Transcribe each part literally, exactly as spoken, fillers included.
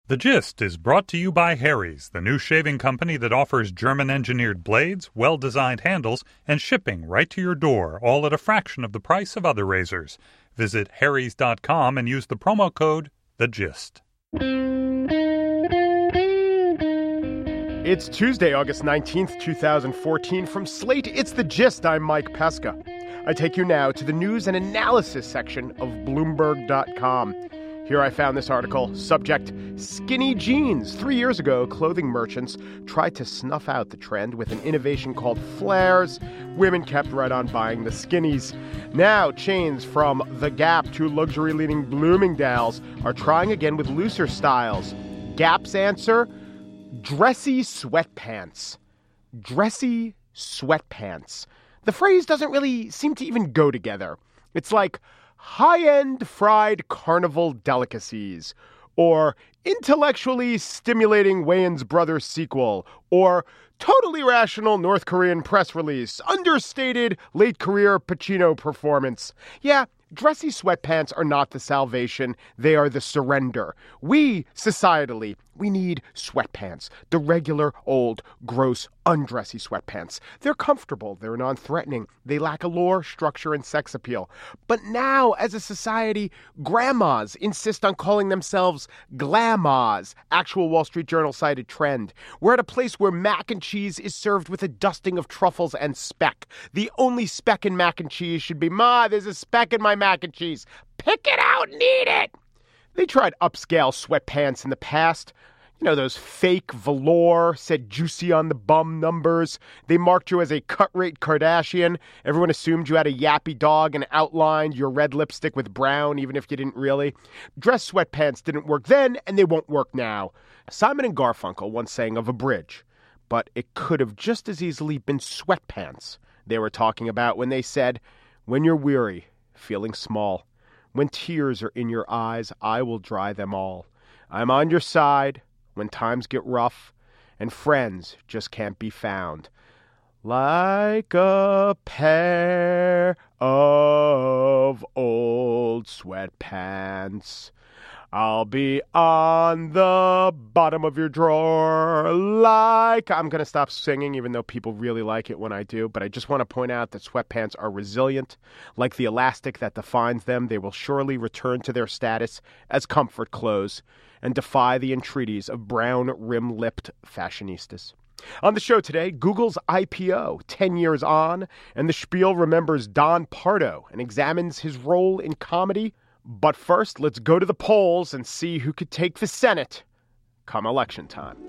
The Gist is brought to you by Harry's, the new shaving company that offers German-engineered blades, well-designed handles, and shipping right to your door, all at a fraction of the price of other razors. Visit harrys dot com and use the promo code THEGIST. It's Tuesday, August nineteenth, twenty fourteen. From Slate, it's The Gist. I'm Mike Pesca. I take you now to the news and analysis section of Bloomberg dot com. Here I found this article, subject, skinny jeans. Three years ago, clothing merchants tried to snuff out the trend with an innovation called flares. Women kept right on buying the skinnies. Now, chains from The Gap to luxury-leading Bloomingdale's are trying again with looser styles. Gap's answer? Dressy sweatpants. Dressy sweatpants. The phrase doesn't really seem to even go together. It's like high-end fried carnival delicacies, or intellectually stimulating Wayans Brothers sequel, or totally rational North Korean press release, understated late career Pacino performance. Yeah, dressy sweatpants are not the salvation. They are the surrender. We, societally, we need sweatpants. The regular, old, gross, undressy sweatpants. They're comfortable. They're non-threatening. They lack allure, structure, and sex appeal. But now, as a society, grandmas insist on calling themselves glamas. Actual Wall Street Journal cited trend. We're at a place where mac and cheese is served with a dusting of truffles and speck. The only speck in mac and cheese should be, Ma, there's a speck in my mac and cheese. Pick it out and eat it. They tried upscale sweatpants in the past. You know, those fake velour, said juicy on the bum numbers. They marked you as a cut-rate Kardashian. Everyone assumed you had a yappy dog and outlined your red lipstick with brown, even if you didn't really. Dress sweatpants didn't work then, and they won't work now. Simon and Garfunkel once sang of a bridge, but it could have just as easily been sweatpants they were talking about when they said, when you're weary, feeling small, when tears are in your eyes, I will dry them all. I'm on your side when times get rough and friends just can't be found. Like a pair of old sweatpants, I'll be on the bottom of your drawer like... I'm going to stop singing, even though people really like it when I do. But I just want to point out that sweatpants are resilient. Like the elastic that defines them, they will surely return to their status as comfort clothes and defy the entreaties of brown, rim-lipped fashionistas. On the show today, Google's I P O, ten years on, and the Spiel remembers Don Pardo and examines his role in comedy. But first, let's go to the polls and see who could take the Senate come election time.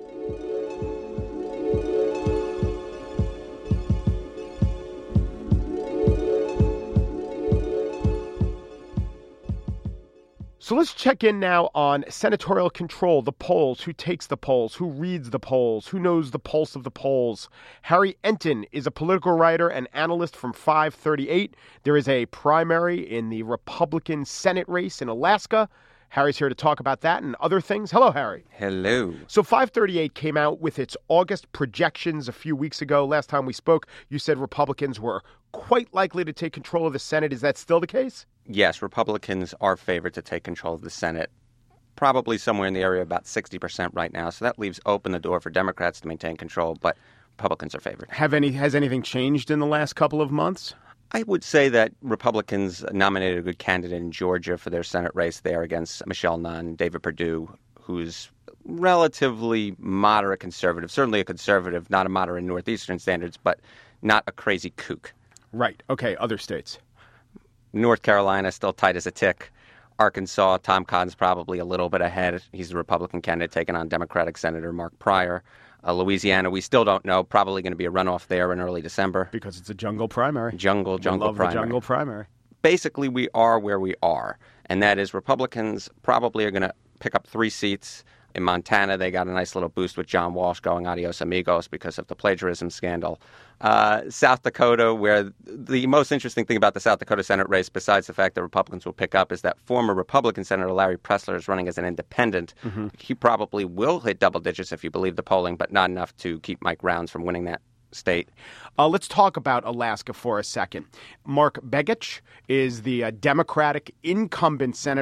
So let's check in now on senatorial control, the polls, who takes the polls, who reads the polls, who knows the pulse of the polls. Harry Enton is a political writer and analyst from five thirty-eight. There is a primary in the Republican Senate race in Alaska. Harry's here to talk about that and other things. Hello, Harry. Hello. So five thirty-eight came out with its August projections a few weeks ago. Last time we spoke, you said Republicans were quite likely to take control of the Senate. Is that still the case? Yes, Republicans are favored to take control of the Senate, probably somewhere in the area of about sixty percent right now. So that leaves open the door for Democrats to maintain control, but Republicans are favored. Have any has anything changed in the last couple of months? I would say that Republicans nominated a good candidate in Georgia for their Senate race there against Michelle Nunn, David Perdue, who's relatively moderate conservative, certainly a conservative, not a moderate in Northeastern standards, but not a crazy kook. Right. Okay. Other states. North Carolina, still tight as a tick. Arkansas, Tom Cotton's probably a little bit ahead. He's the Republican candidate taking on Democratic Senator Mark Pryor. Uh, Louisiana, we still don't know. Probably going to be a runoff there in early December. Because it's a jungle primary. Jungle, jungle love primary. The jungle primary. Basically, we are where we are. And that is Republicans probably are going to pick up three seats. In Montana, they got a nice little boost with John Walsh going adios amigos because of the plagiarism scandal. Uh, South Dakota, where the most interesting thing about the South Dakota Senate race, besides the fact that Republicans will pick up, is that former Republican Senator Larry Pressler is running as an independent. Mm-hmm. He probably will hit double digits if you believe the polling, but not enough to keep Mike Rounds from winning that state. Uh, let's talk about Alaska for a secon. Mark Begich is the uh, Democratic incumbent senator,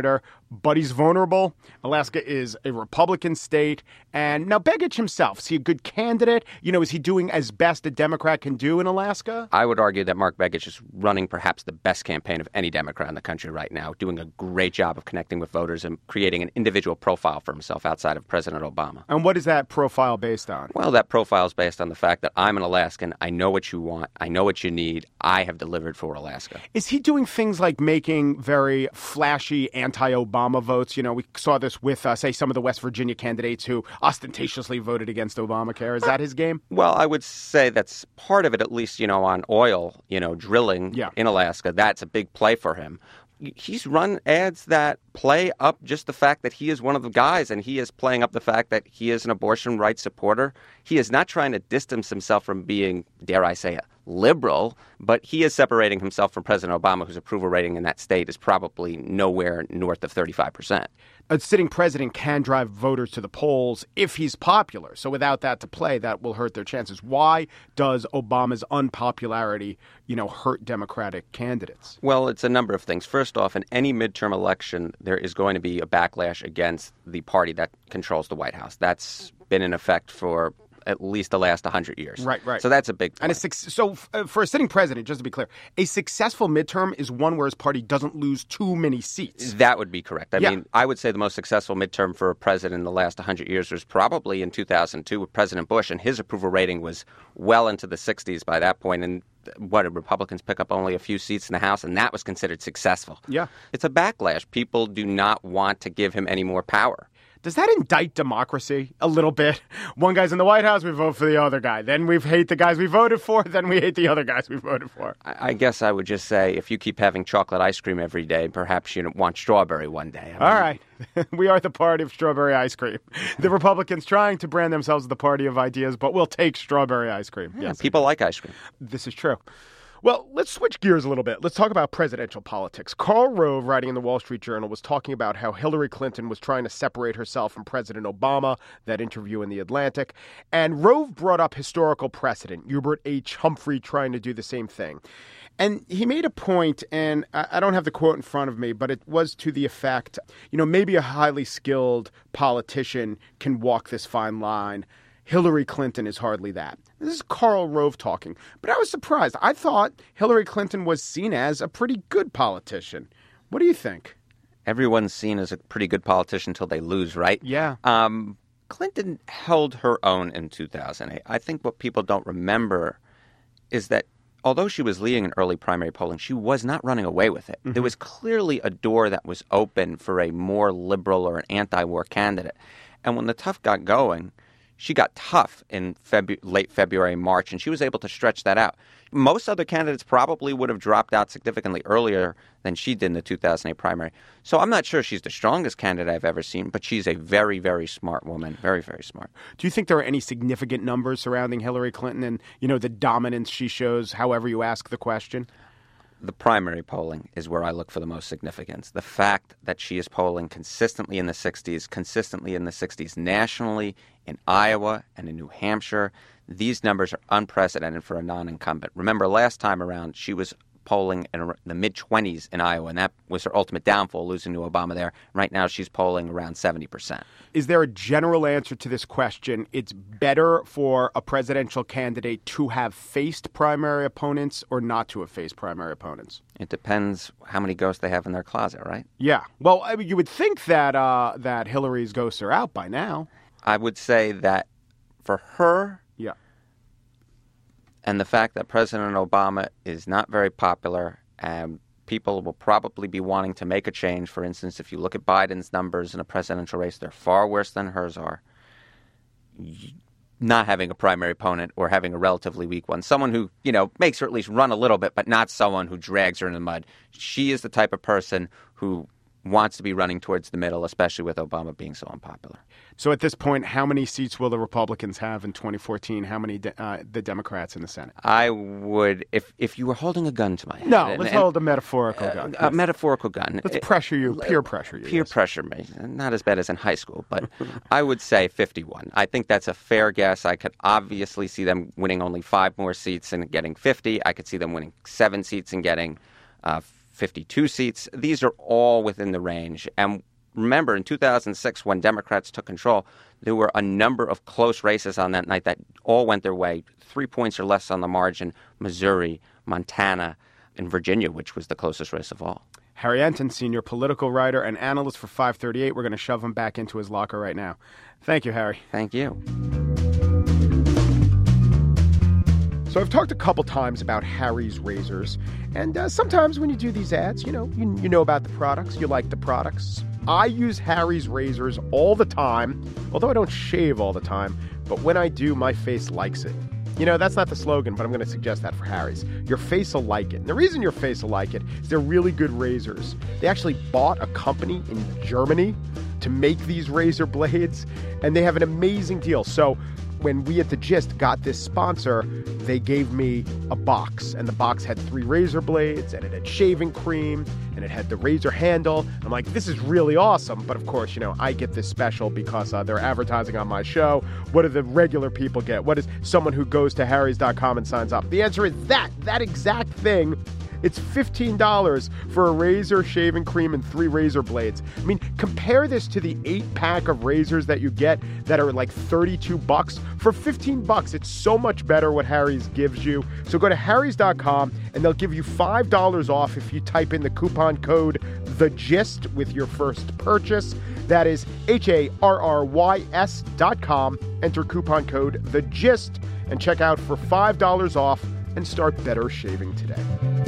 but he's vulnerable. Alaska is a Republican state. And now Begich himself, is he a good candidate? You know, is he doing as best a Democrat can do in Alaska? I would argue that Mark Begich is running perhaps the best campaign of any Democrat in the country right now, doing a great job of connecting with voters and creating an individual profile for himself outside of President Obama. And what is that profile based on? Well, that profile is based on the fact that I'm an Alaskan. I know what you want. I know what you need. I have delivered for Alaska. Is he doing things like making very flashy anti-Obama votes? You know, we saw this with, uh, say, some of the West Virginia candidates who ostentatiously voted against Obamacare. Is that his game? Well, I would say that's part of it, at least, you know, on oil, you know, drilling yeah. in Alaska. That's a big play for him. He's run ads that play up just the fact that he is one of the guys, and he is playing up the fact that he is an abortion rights supporter. He is not trying to distance himself from being, dare I say, a liberal, but he is separating himself from President Obama, whose approval rating in that state is probably nowhere north of thirty-five percent. A sitting president can drive voters to the polls if he's popular. So without that to play, that will hurt their chances. Why does Obama's unpopularity, you know, hurt Democratic candidates? Well, it's a number of things. First off, in any midterm election, there is going to be a backlash against the party that controls the White House. That's been in effect for at least the last one hundred years. Right, right. So that's a big point. And a, so f- for a sitting president, just to be clear, a successful midterm is one where his party doesn't lose too many seats. That would be correct. I yeah. mean, I would say the most successful midterm for a president in the last one hundred years was probably in two thousand two with President Bush, and his approval rating was well into the sixties by that point. And what, did Republicans pick up only a few seats in the House, and that was considered successful. Yeah. It's a backlash. People do not want to give him any more power. Does that indict democracy a little bit? One guy's in the White House, we vote for the other guy. Then we hate the guys we voted for, then we hate the other guys we voted for. I guess I would just say if you keep having chocolate ice cream every day, perhaps you don't want strawberry one day. I mean, all right. We are the party of strawberry ice cream. The Republicans trying to brand themselves as the party of ideas, but we'll take strawberry ice cream. Yeah, yes. People like ice cream. This is true. Well, let's switch gears a little bit. Let's talk about presidential politics. Karl Rove, writing in the Wall Street Journal, was talking about how Hillary Clinton was trying to separate herself from President Obama, that interview in The Atlantic. And Rove brought up historical precedent, Hubert H. Humphrey trying to do the same thing. And he made a point, and I don't have the quote in front of me, but it was to the effect, you know, maybe a highly skilled politician can walk this fine line. Hillary Clinton is hardly that. This is Karl Rove talking. But I was surprised. I thought Hillary Clinton was seen as a pretty good politician. What do you think? Everyone's seen as a pretty good politician until they lose, right? Yeah. Um, Clinton held her own in two thousand eight. I think what people don't remember is that although she was leading in early primary polling, she was not running away with it. Mm-hmm. There was clearly a door that was open for a more liberal or an anti-war candidate. And when the tough got going, she got tough in Febu- late February, March, and she was able to stretch that out. Most other candidates probably would have dropped out significantly earlier than she did in the two thousand eight primary. So I'm not sure she's the strongest candidate I've ever seen, but she's a very, very smart woman. Very, very smart. Do you think there are any significant numbers surrounding Hillary Clinton and, you know, the dominance she shows, however you ask the question? The primary polling is where I look for the most significance. The fact that she is polling consistently in the sixties, consistently in the sixties nationally, in Iowa and in New Hampshire, these numbers are unprecedented for a non-incumbent. Remember, last time around, she was polling in the mid-twenties in Iowa, and that was her ultimate downfall, losing to Obama there. Right now, she's polling around seventy percent. Is there a general answer to this question? It's better for a presidential candidate to have faced primary opponents or not to have faced primary opponents? It depends how many ghosts they have in their closet, right? Yeah. Well, I mean, you would think that uh, that Hillary's ghosts are out by now. I would say that for her... Yeah. And the fact that President Obama is not very popular, and people will probably be wanting to make a change. For instance, if you look at Biden's numbers in a presidential race, they're far worse than hers are. Not having a primary opponent or having a relatively weak one, someone who, you know, makes her at least run a little bit, but not someone who drags her in the mud. She is the type of person who wants to be running towards the middle, especially with Obama being so unpopular. So at this point, how many seats will the Republicans have in twenty fourteen? How many de- uh, the Democrats in the Senate? I would, if if you were holding a gun to my head. No, and, let's and, hold a metaphorical gun. A, a metaphorical gun. Let's pressure you, peer pressure you. Peer yes. pressure me. Not as bad as in high school, but I would say fifty-one. I think that's a fair guess. I could obviously see them winning only five more seats and getting fifty. I could see them winning seven seats and getting uh, fifty-two seats. These are all within the range. And remember, in two thousand six, when Democrats took control, there were a number of close races on that night that all went their way. Three points or less on the margin: Missouri, Montana, and Virginia, which was the closest race of all. Harry Enten, senior political writer and analyst for five thirty-eight. We're going to shove him back into his locker right now. Thank you, Harry. Thank you. So I've talked a couple times about Harry's razors, and uh, sometimes when you do these ads, you know, you, you know about the products, you like the products. I use Harry's razors all the time, although I don't shave all the time, but when I do, my face likes it. You know, that's not the slogan, but I'm going to suggest that for Harry's. Your face will like it. And the reason your face will like it is they're really good razors. They actually bought a company in Germany to make these razor blades, and they have an amazing deal. So when we at The Gist got this sponsor, they gave me a box, and the box had three razor blades, and it had shaving cream, and it had the razor handle. I'm like, this is really awesome. But of course, you know, I get this special because uh, they're advertising on my show. What do the regular people get? What is someone who goes to harrys dot com and signs up? The answer is that, that exact thing. It's fifteen dollars for a razor, shaving cream, and three razor blades. I mean, compare this to the eight pack of razors that you get that are like thirty-two bucks. For fifteen bucks, it's so much better what Harry's gives you. So go to harrys dot com and they'll give you five dollars off if you type in the coupon code THEGIST with your first purchase. That is H A R R Y S dot com. Enter coupon code THEGIST and check out for five dollars off and start better shaving today.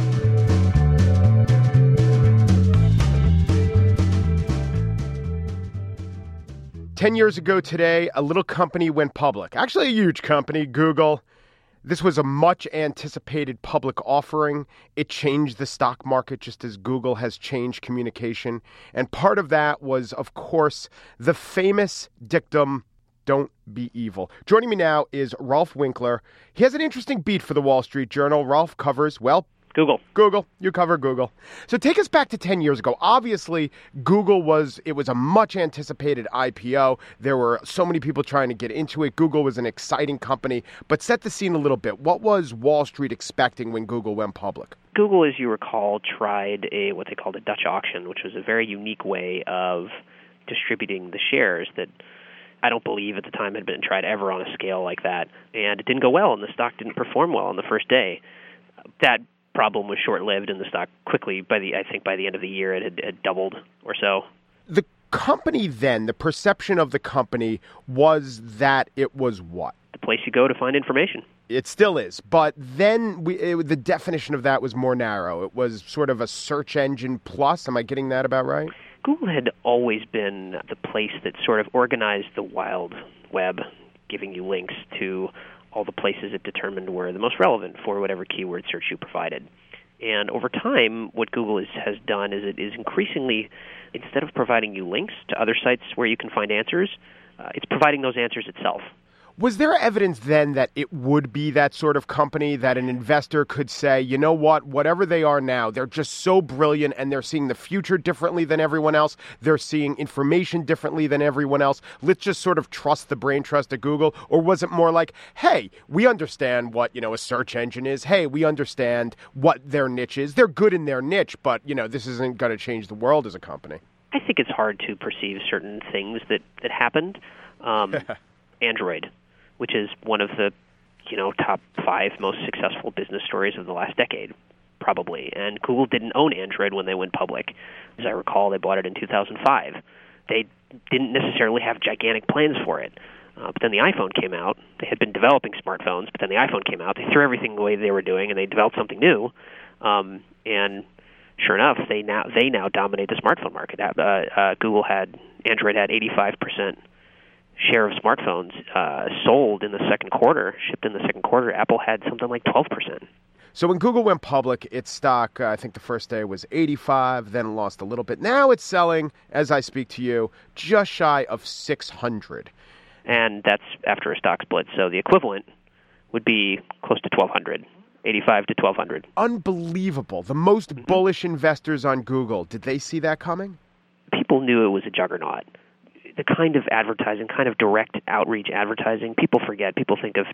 Ten years ago today, a little company went public. Actually, a huge company, Google. This was a much anticipated public offering. It changed the stock market just as Google has changed communication. And part of that was, of course, the famous dictum, don't be evil. Joining me now is Rolf Winkler. He has an interesting beat for the Wall Street Journal. Rolf covers, well, Google. Google. You cover Google. So take us back to ten years ago. Obviously, Google was, it was a much anticipated I P O. There were so many people trying to get into it. Google was an exciting company. But set the scene a little bit. What was Wall Street expecting when Google went public? Google, as you recall, tried a what they called a Dutch auction, which was a very unique way of distributing the shares that I don't believe at the time had been tried ever on a scale like that. And it didn't go well, and the stock didn't perform well on the first day. That problem was short-lived, and the stock quickly, by the I think by the end of the year, it had, had doubled or so. The company then, the perception of the company was that it was what? The place you go to find information. It still is. But then we, it, the definition of that was more narrow. It was sort of a search engine plus. Am I getting that about right? Google had always been the place that sort of organized the wild web, giving you links to all the places it determined were the most relevant for whatever keyword search you provided. And over time, what Google is, has done is it is increasingly, instead of providing you links to other sites where you can find answers, uh, it's providing those answers itself. Was there evidence then that it would be that sort of company that an investor could say, you know what, whatever they are now, they're just so brilliant and they're seeing the future differently than everyone else. They're seeing information differently than everyone else. Let's just sort of trust the brain trust of Google. Or was it more like, hey, we understand what, you know, a search engine is. Hey, we understand what their niche is. They're good in their niche, but, you know, this isn't going to change the world as a company. I think it's hard to perceive certain things that, that happened. Um, Android, which is one of the, you know, top five most successful business stories of the last decade, probably. And Google didn't own Android when they went public. As I recall, they bought it in two thousand five. They didn't necessarily have gigantic plans for it. Uh, but then the iPhone came out. They had been developing smartphones, but then the iPhone came out. They threw everything the way they were doing, and they developed something new. Um, and sure enough, they now they now dominate the smartphone market. Uh, uh, Google had, Android had eighty-five percent share of smartphones uh, sold in the second quarter, shipped in the second quarter. Apple had something like twelve percent. So when Google went public, its stock, uh, I think the first day was eighty-five, then it lost a little bit. Now it's selling, as I speak to you, just shy of six hundred. And that's after a stock split. So the equivalent would be close to twelve hundred, eighty-five to twelve hundred. Unbelievable. The most mm-hmm. bullish investors on Google, did they see that coming? People knew it was a juggernaut. The kind of advertising, kind of direct outreach advertising, people forget. People think of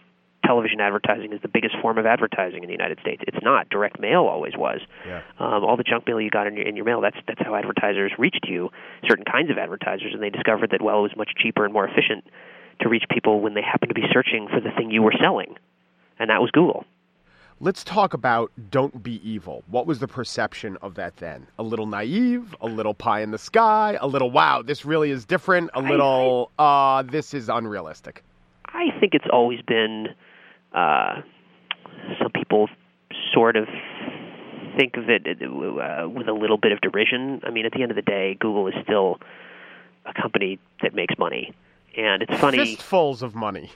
television advertising is the biggest form of advertising in the United States. It's not. Direct mail always was. Yeah. Um, all the junk mail you got in your, in your mail, that's that's how advertisers reached you, certain kinds of advertisers, and they discovered that, well, it was much cheaper and more efficient to reach people when they happened to be searching for the thing you were selling, and that was Google. Let's talk about Don't Be Evil. What was the perception of that then? A little naive, a little pie in the sky, a little, wow, this really is different, a little, uh, this is unrealistic? I think it's always been, uh, some people sort of think of it uh, with a little bit of derision. I mean, at the end of the day, Google is still a company that makes money. And it's funny. Fistfuls of money.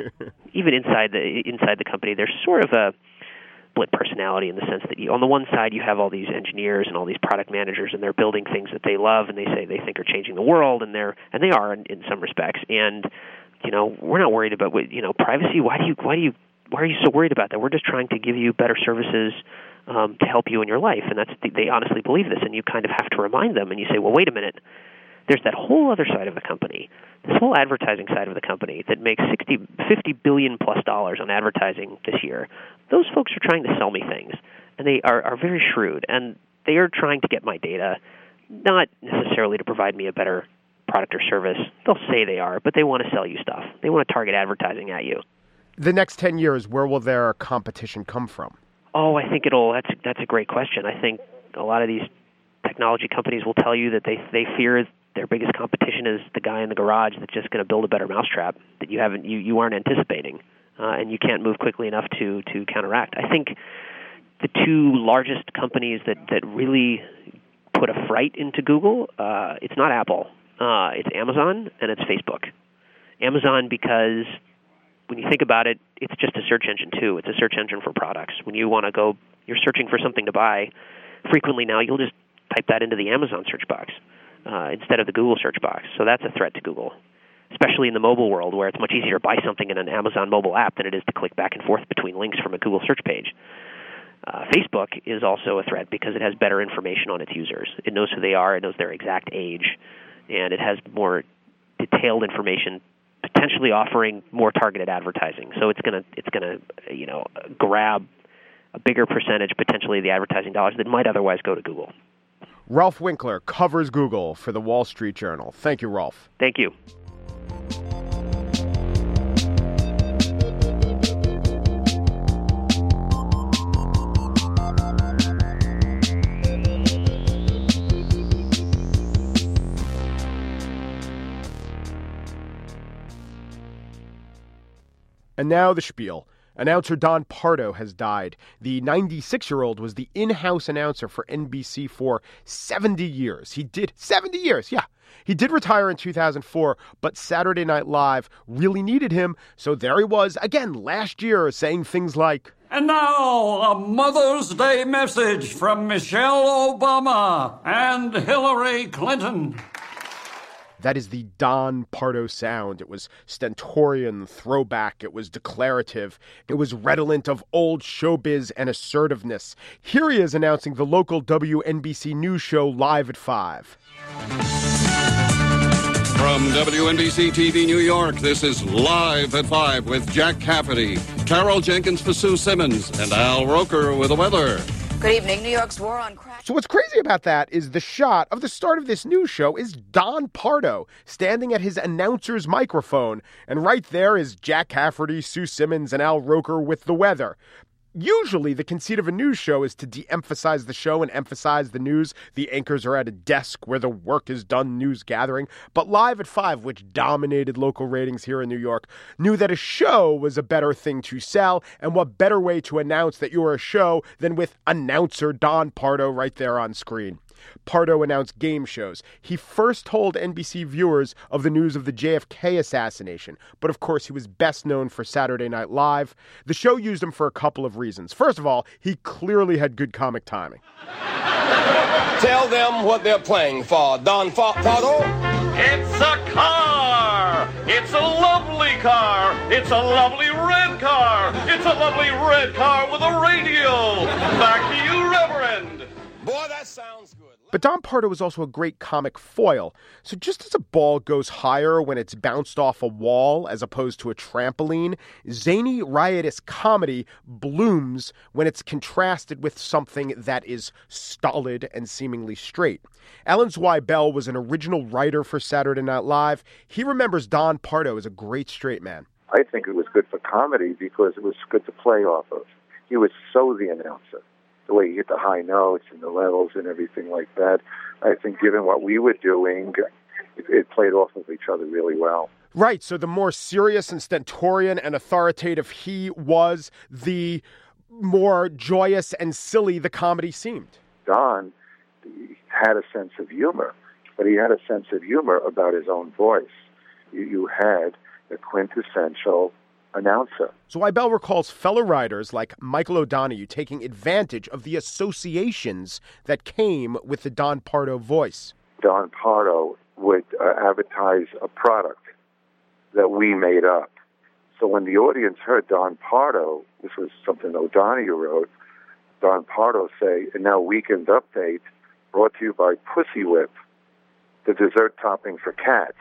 Even inside the inside the company, there's sort of a split personality in the sense that you, on the one side you have all these engineers and all these product managers, and they're building things that they love and they say they think are changing the world, and they're and they are in, in some respects. And you know, we're not worried about what, you know, privacy. Why do you why do you why are you so worried about that? We're just trying to give you better services um, to help you in your life, and that's they honestly believe this. And you kind of have to remind them, and you say, well, wait a minute. There's that whole other side of the company, this whole advertising side of the company that makes sixty, fifty billion plus dollars on advertising this year. Those folks are trying to sell me things, and they are, are very shrewd, and they are trying to get my data, not necessarily to provide me a better product or service. They'll say they are, but they want to sell you stuff. They want to target advertising at you. The next ten years, where will their competition come from? Oh, I think it'll, that's, that's a great question. I think a lot of these technology companies will tell you that they, they fear their biggest competition is the guy in the garage that's just going to build a better mousetrap that you haven't, you, you aren't anticipating, uh, and you can't move quickly enough to, to counteract. I think the two largest companies that, that really put a fright into Google, uh, it's not Apple, uh, it's Amazon and it's Facebook. Amazon because when you think about it, it's just a search engine too. It's a search engine for products. When you want to go, you're searching for something to buy, frequently now you'll just type that into the Amazon search box. Uh, instead of the Google search box. So that's a threat to Google, especially in the mobile world where it's much easier to buy something in an Amazon mobile app than it is to click back and forth between links from a Google search page. Uh, Facebook is also a threat because it has better information on its users. It knows who they are, it knows their exact age, and it has more detailed information, potentially offering more targeted advertising. So it's going to it's going to you know grab a bigger percentage potentially of the advertising dollars that might otherwise go to Google. Rolf Winkler covers Google for the Wall Street Journal. Thank you, Rolf. Thank you. And now the spiel. Announcer Don Pardo has died. The ninety-six-year-old was the in-house announcer for N B C for seventy years. He did seventy years, yeah. He did retire in two thousand four, but Saturday Night Live really needed him, so there he was again last year saying things like, "And now a Mother's Day message from Michelle Obama and Hillary Clinton." That is the Don Pardo sound. It was stentorian, throwback. It was declarative. It was redolent of old showbiz and assertiveness. Here he is announcing the local W N B C News show Live at five. From W N B C T V New York, this is Live at five with Jack Cafferty, Carol Jenkins for Sue Simmons, and Al Roker with the weather. Good evening. New York's war on crack. So what's crazy about that is the shot of the start of this news show is Don Pardo standing at his announcer's microphone. And right there is Jack Cafferty, Sue Simmons, and Al Roker with the weather. Usually, the conceit of a news show is to de-emphasize the show and emphasize the news. The anchors are at a desk where the work is done news gathering. But Live at five, which dominated local ratings here in New York, knew that a show was a better thing to sell. And what better way to announce that you're a show than with announcer Don Pardo right there on screen. Pardo announced game shows. He first told N B C viewers of the news of the J F K assassination, but of course he was best known for Saturday Night Live. The show used him for a couple of reasons. First of all, he clearly had good comic timing. Tell them what they're playing for, Don Pardo. It's a car! It's a lovely car! It's a lovely red car! It's a lovely red car with a radio! Back to you, Reverend! Boy, that sounds good. But Don Pardo was also a great comic foil. So just as a ball goes higher when it's bounced off a wall as opposed to a trampoline, zany, riotous comedy blooms when it's contrasted with something that is stolid and seemingly straight. Alan Zweibel was an original writer for Saturday Night Live. He remembers Don Pardo as a great straight man. I think it was good for comedy because it was good to play off of. He was so the announcer. The way he hit the high notes and the levels and everything like that. I think given what we were doing, it, it played off of each other really well. Right, so the more serious and stentorian and authoritative he was, the more joyous and silly the comedy seemed. Don had a sense of humor, but he had a sense of humor about his own voice. You, you had a quintessential announcer. Zweibel recalls fellow writers like Michael O'Donoghue taking advantage of the associations that came with the Don Pardo voice. Don Pardo would uh, advertise a product that we made up. So when the audience heard Don Pardo, this was something O'Donoghue wrote, Don Pardo say, and now Weekend Update, brought to you by Pussy Whip, the dessert topping for cats.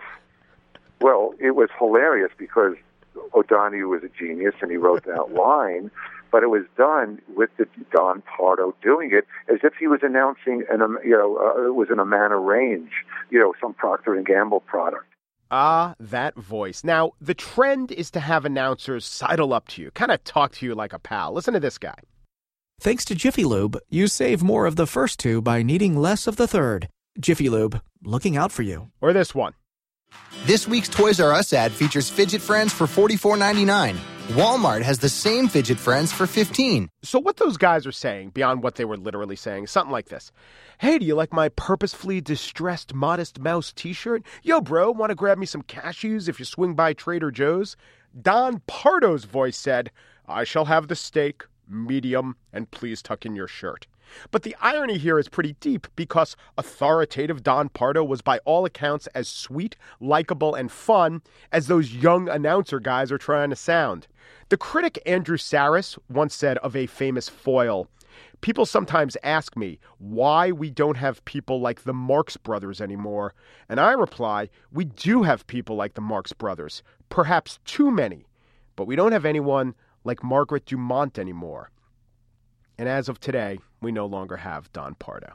Well, it was hilarious because O'Donoghue was a genius and he wrote that line, but it was done with the Don Pardo doing it as if he was announcing, an, you know, uh, it was in a manner range, you know, some Procter and Gamble product. Ah, that voice. Now, the trend is to have announcers sidle up to you, kind of talk to you like a pal. Listen to this guy. Thanks to Jiffy Lube, you save more of the first two by needing less of the third. Jiffy Lube, looking out for you. Or this one. This week's Toys R Us ad features Fidget Friends for forty-four ninety-nine. Walmart has the same Fidget Friends for fifteen dollars. So what those guys are saying, beyond what they were literally saying, is something like this. Hey, do you like my purposefully distressed Modest Mouse t-shirt? Yo, bro, want to grab me some cashews if you swing by Trader Joe's? Don Pardo's voice said, I shall have the steak, medium, and please tuck in your shirt. But the irony here is pretty deep because authoritative Don Pardo was by all accounts as sweet, likable, and fun as those young announcer guys are trying to sound. The critic Andrew Saris once said of a famous foil, people sometimes ask me why we don't have people like the Marx Brothers anymore. And I reply, we do have people like the Marx Brothers, perhaps too many, but we don't have anyone like Margaret Dumont anymore. And as of today, we no longer have Don Pardo.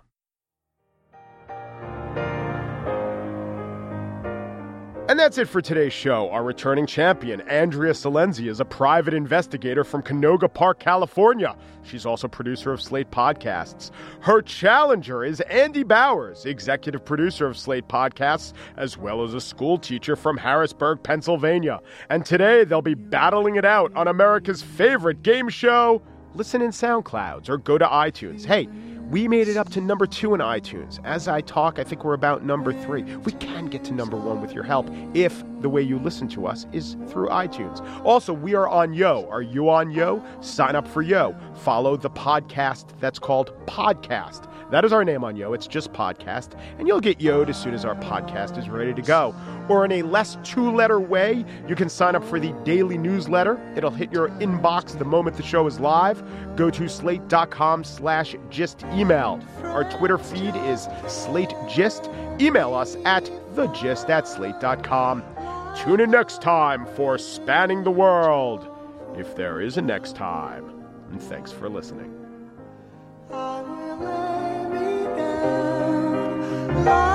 And that's it for today's show. Our returning champion, Andrea Silenzi, is a private investigator from Canoga Park, California. She's also producer of Slate Podcasts. Her challenger is Andy Bowers, executive producer of Slate Podcasts, as well as a school teacher from Harrisburg, Pennsylvania. And today they'll be battling it out on America's favorite game show, Listen in SoundClouds or go to iTunes. Hey, we made it up to number two in iTunes. As I talk, I think we're about number three. We can get to number one with your help if the way you listen to us is through iTunes. Also, we are on Yo. Are you on Yo? Sign up for Yo. Follow the podcast that's called Podcast. That is our name on Yo. It's just Podcast. And you'll get Yo'd as soon as our podcast is ready to go. Or in a less two-letter way, you can sign up for the daily newsletter. It'll hit your inbox the moment the show is live. Go to slate.com slash gist email. Our Twitter feed is Slate Gist. Email us at thegist at slate.com. Tune in next time for Spanning the World, if there is a next time. And thanks for listening. Love.